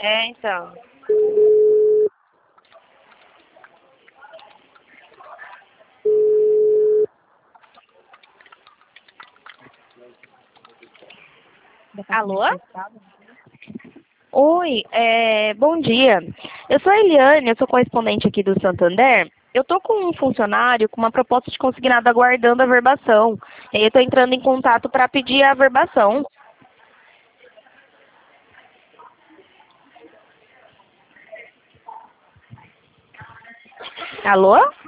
É, então. Alô? Oi, bom dia. Eu sou a Eliane, eu sou correspondente aqui do Santander. Eu tô com um funcionário com uma proposta de consignado aguardando a verbação. E aí eu tô entrando em contato para pedir a verbação. Alô?